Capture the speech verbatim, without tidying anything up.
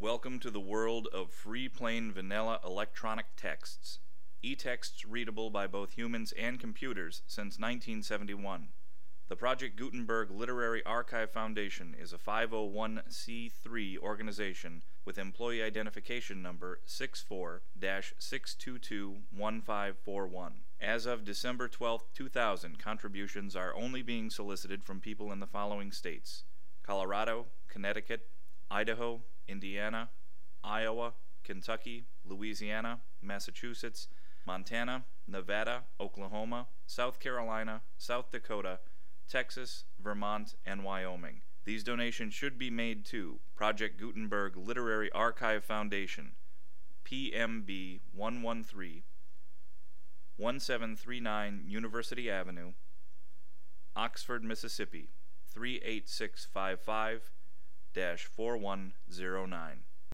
Welcome to the world of free plain vanilla electronic texts. E-texts readable by both humans and computers since nineteen seventy-one. The Project Gutenberg Literary Archive Foundation is a five oh one c three organization with employee identification number six four dash six two two one five four one. As of December twelfth, two thousand, contributions are only being solicited from people in the following states: Colorado, Connecticut, Idaho, Indiana, Iowa, Kentucky, Louisiana, Massachusetts, Montana, Nevada, Oklahoma, South Carolina, South Dakota, Texas, Vermont, and Wyoming. These donations should be made to Project Gutenberg Literary Archive Foundation, P M B one one three, one seven three nine University Avenue, Oxford, Mississippi three eight six five five dash four one zero nine.